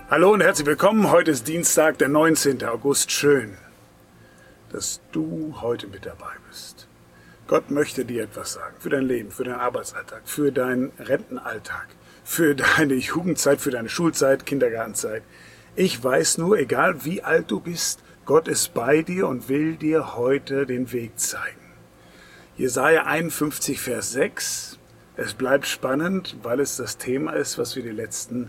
Hallo und herzlich willkommen. Heute ist Dienstag, der 19. August. Schön, dass du heute mit dabei bist. Gott möchte dir etwas sagen für dein Leben, für deinen Arbeitsalltag, für deinen Rentenalltag, für deine Jugendzeit, für deine Schulzeit, Kindergartenzeit. Ich weiß nur, egal wie alt du bist, Gott ist bei dir und will dir heute den Weg zeigen. Jesaja 51, Vers 6. Es bleibt spannend, weil es das Thema ist, was wir die letzten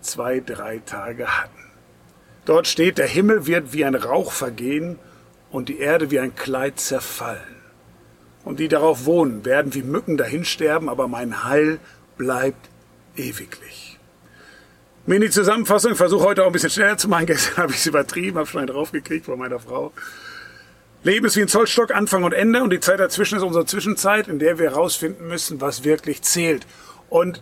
2-3 Tage hatten. Dort steht, der Himmel wird wie ein Rauch vergehen und die Erde wie ein Kleid zerfallen. Und die darauf wohnen, werden wie Mücken dahinsterben, aber mein Heil bleibt ewiglich. Mini-Zusammenfassung, ich versuche heute auch ein bisschen schneller zu machen. Gestern habe ich es übertrieben, habe schon einen draufgekriegt von meiner Frau. Leben ist wie ein Zollstock, Anfang und Ende, und die Zeit dazwischen ist unsere Zwischenzeit, in der wir herausfinden müssen, was wirklich zählt. Und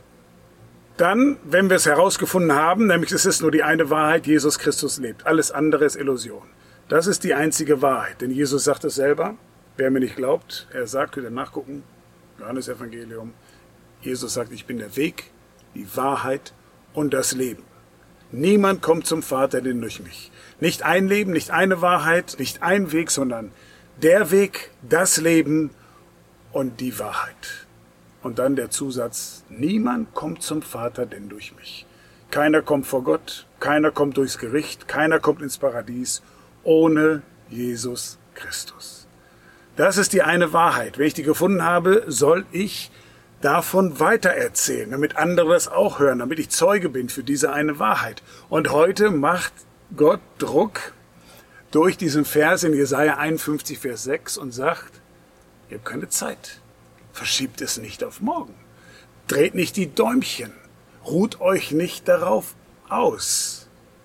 dann, wenn wir es herausgefunden haben, nämlich es ist nur die eine Wahrheit, Jesus Christus lebt. Alles andere ist Illusion. Das ist die einzige Wahrheit. Denn Jesus sagt es selber, wer mir nicht glaubt, er sagt, könnt ihr nachgucken, Johannes Evangelium, Jesus sagt, ich bin der Weg, die Wahrheit und das Leben. Niemand kommt zum Vater denn durch mich. Nicht ein Leben, nicht eine Wahrheit, nicht ein Weg, sondern der Weg, das Leben und die Wahrheit. Und dann der Zusatz, niemand kommt zum Vater denn durch mich. Keiner kommt vor Gott, keiner kommt durchs Gericht, keiner kommt ins Paradies ohne Jesus Christus. Das ist die eine Wahrheit. Wenn ich die gefunden habe, soll ich davon weitererzählen, damit andere das auch hören, damit ich Zeuge bin für diese eine Wahrheit. Und heute macht Gott Druck durch diesen Vers in Jesaja 51, Vers 6 und sagt, ihr habt keine Zeit. Verschiebt es nicht auf morgen. Dreht nicht die Däumchen. Ruht euch nicht darauf aus.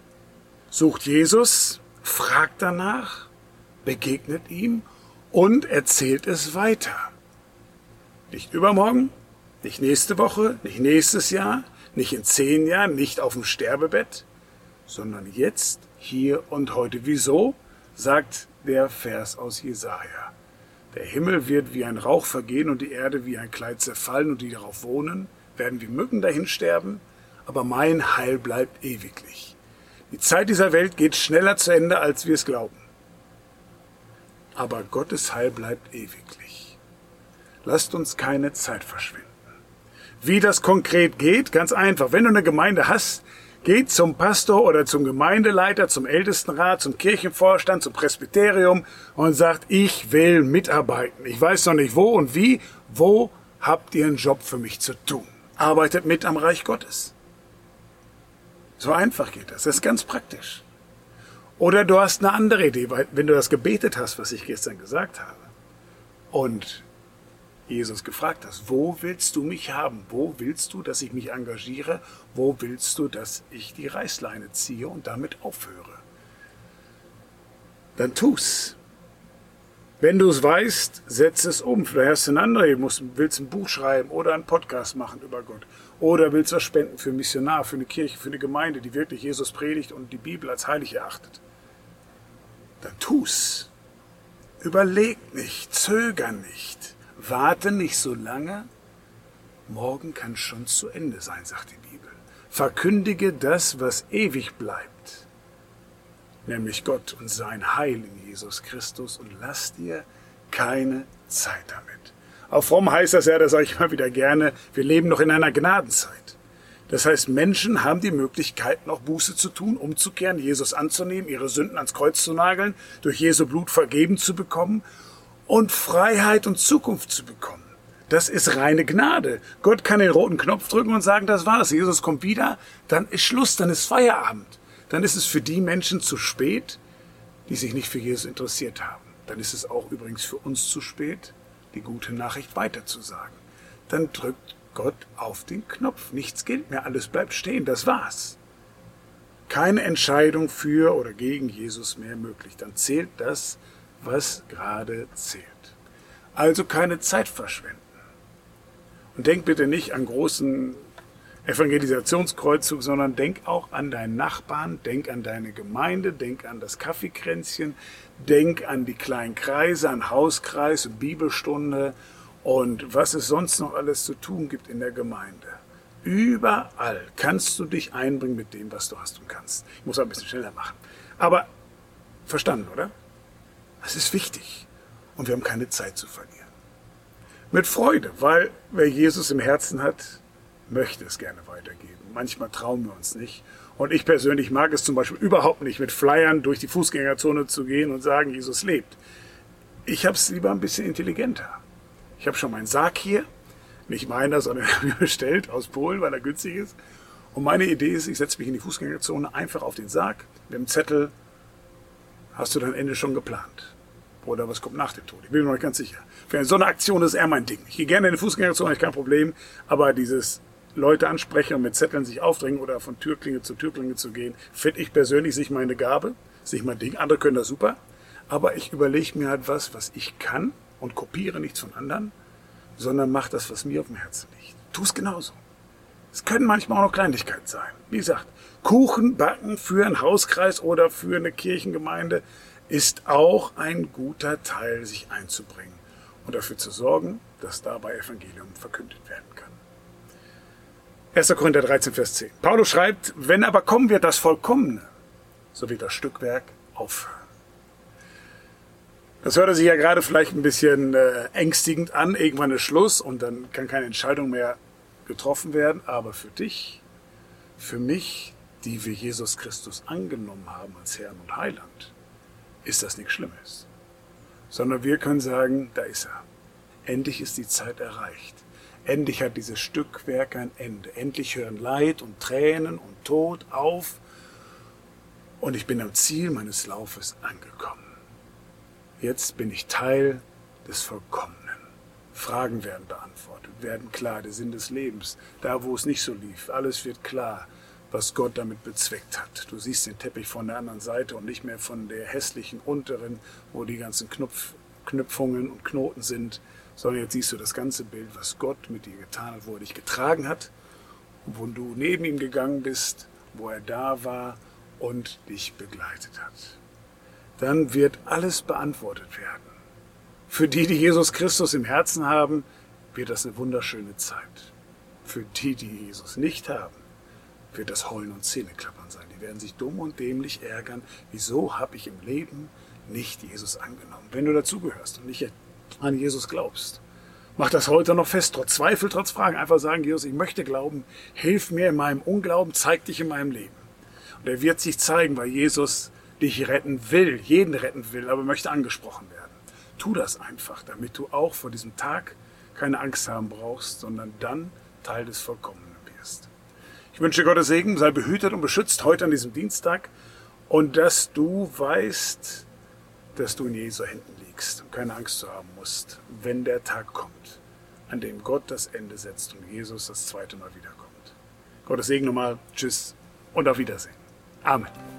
Sucht Jesus, fragt danach, begegnet ihm und erzählt es weiter. Nicht übermorgen, nicht nächste Woche, nicht nächstes Jahr, nicht in 10 Jahren, nicht auf dem Sterbebett, sondern jetzt, hier und heute. Wieso? Sagt der Vers aus Jesaja. Der Himmel wird wie ein Rauch vergehen und die Erde wie ein Kleid zerfallen und die darauf wohnen, werden wie Mücken dahinsterben, aber mein Heil bleibt ewiglich. Die Zeit dieser Welt geht schneller zu Ende, als wir es glauben. Aber Gottes Heil bleibt ewiglich. Lasst uns keine Zeit verschwenden. Wie das konkret geht? Ganz einfach. Wenn du eine Gemeinde hast, geht zum Pastor oder zum Gemeindeleiter, zum Ältestenrat, zum Kirchenvorstand, zum Presbyterium und sagt, ich will mitarbeiten. Ich weiß noch nicht wo und wie. Wo habt ihr einen Job für mich zu tun? Arbeitet mit am Reich Gottes. So einfach geht das. Das ist ganz praktisch. Oder du hast eine andere Idee, weil wenn du das gebetet hast, was ich gestern gesagt habe, und Jesus gefragt hast, wo willst du mich haben? Wo willst du, dass ich mich engagiere? Wo willst du, dass ich die Reißleine ziehe und damit aufhöre? Dann tu's. Wenn du es weißt, setz es um. Vielleicht hast du eine andere Idee, willst ein Buch schreiben oder einen Podcast machen über Gott. Oder willst was spenden für einen Missionar, für eine Kirche, für eine Gemeinde, die wirklich Jesus predigt und die Bibel als heilig erachtet. Dann tu's. Überleg nicht, zöger nicht. Warte nicht so lange, morgen kann schon zu Ende sein, sagt die Bibel. Verkündige das, was ewig bleibt, nämlich Gott und sein Heil in Jesus Christus, und lass dir keine Zeit damit. Auf fromm heißt das ja, das sage ich immer wieder gerne, wir leben noch in einer Gnadenzeit. Das heißt, Menschen haben die Möglichkeit, noch Buße zu tun, umzukehren, Jesus anzunehmen, ihre Sünden ans Kreuz zu nageln, durch Jesu Blut vergeben zu bekommen und Freiheit und Zukunft zu bekommen. Das ist reine Gnade. Gott kann den roten Knopf drücken und sagen, das war's. Jesus kommt wieder, dann ist Schluss, dann ist Feierabend. Dann ist es für die Menschen zu spät, die sich nicht für Jesus interessiert haben. Dann ist es auch übrigens für uns zu spät, die gute Nachricht weiterzusagen. Dann drückt Gott auf den Knopf. Nichts gilt mehr, alles bleibt stehen, das war's. Keine Entscheidung für oder gegen Jesus mehr möglich. Dann zählt das, was gerade zählt. Also keine Zeit verschwenden. Und denk bitte nicht an großen Evangelisationskreuzzug, sondern denk auch an deinen Nachbarn, denk an deine Gemeinde, denk an das Kaffeekränzchen, denk an die kleinen Kreise, an Hauskreis und Bibelstunde und was es sonst noch alles zu tun gibt in der Gemeinde. Überall kannst du dich einbringen mit dem, was du hast und kannst. Ich muss auch ein bisschen schneller machen. Aber verstanden, oder? Es ist wichtig. Und wir haben keine Zeit zu verlieren. Mit Freude, weil wer Jesus im Herzen hat, möchte es gerne weitergeben. Manchmal trauen wir uns nicht. Und ich persönlich mag es zum Beispiel überhaupt nicht, mit Flyern durch die Fußgängerzone zu gehen und sagen, Jesus lebt. Ich habe es lieber ein bisschen intelligenter. Ich habe schon meinen Sarg hier. Nicht meiner, sondern mir bestellt aus Polen, weil er günstig ist. Und meine Idee ist, ich setze mich in die Fußgängerzone, einfach auf den Sarg, mit dem Zettel, hast du dein Ende schon geplant? Oder was kommt nach dem Tod? Ich bin mir noch nicht ganz sicher. Für so eine Aktion ist eher mein Ding. Ich gehe gerne in die Fußgängerzone, habe ich kein Problem. Aber dieses Leute ansprechen und mit Zetteln sich aufdrängen oder von Türklinge zu Türklinge zu gehen, finde ich persönlich nicht meine Gabe, ist nicht mein Ding. Andere können das super. Aber ich überlege mir halt was ich kann und kopiere nichts von anderen, sondern mach das, was mir auf dem Herzen liegt. Tu es genauso. Es können manchmal auch noch Kleinigkeiten sein. Wie gesagt, Kuchen backen für einen Hauskreis oder für eine Kirchengemeinde ist auch ein guter Teil, sich einzubringen und dafür zu sorgen, dass dabei Evangelium verkündet werden kann. 1. Korinther 13, Vers 10. Paulus schreibt, wenn aber kommen wird das Vollkommene, so wird das Stückwerk aufhören. Das hört sich ja gerade vielleicht ein bisschen ängstigend an. Irgendwann ist Schluss und dann kann keine Entscheidung mehr getroffen werden. Aber für dich, für mich, die wir Jesus Christus angenommen haben als Herrn und Heiland, ist das nichts Schlimmes. Sondern wir können sagen, da ist er. Endlich ist die Zeit erreicht. Endlich hat dieses Stückwerk ein Ende. Endlich hören Leid und Tränen und Tod auf. Und ich bin am Ziel meines Laufes angekommen. Jetzt bin ich Teil des Vollkommenen. Fragen werden beantwortet, werden klar, der Sinn des Lebens. Da, wo es nicht so lief, alles wird klar, was Gott damit bezweckt hat. Du siehst den Teppich von der anderen Seite und nicht mehr von der hässlichen unteren, wo die ganzen Knüpfungen und Knoten sind, sondern jetzt siehst du das ganze Bild, was Gott mit dir getan hat, wo er dich getragen hat und wo du neben ihm gegangen bist, wo er da war und dich begleitet hat. Dann wird alles beantwortet werden. Für die, die Jesus Christus im Herzen haben, wird das eine wunderschöne Zeit. Für die, die Jesus nicht haben, wird das Heulen und Zähneklappern sein. Die werden sich dumm und dämlich ärgern. Wieso habe ich im Leben nicht Jesus angenommen? Wenn du dazugehörst und nicht an Jesus glaubst, mach das heute noch fest, trotz Zweifel, trotz Fragen. Einfach sagen, Jesus, ich möchte glauben, hilf mir in meinem Unglauben, zeig dich in meinem Leben. Und er wird sich zeigen, weil Jesus dich retten will, jeden retten will, aber möchte angesprochen werden. Tu das einfach, damit du auch vor diesem Tag keine Angst haben brauchst, sondern dann Teil des Vollkommenen wirst. Ich wünsche Gottes Segen, sei behütet und beschützt heute an diesem Dienstag und dass du weißt, dass du in Jesu Händen liegst und keine Angst zu haben musst, wenn der Tag kommt, an dem Gott das Ende setzt und Jesus das zweite Mal wiederkommt. Gottes Segen nochmal, tschüss und auf Wiedersehen. Amen.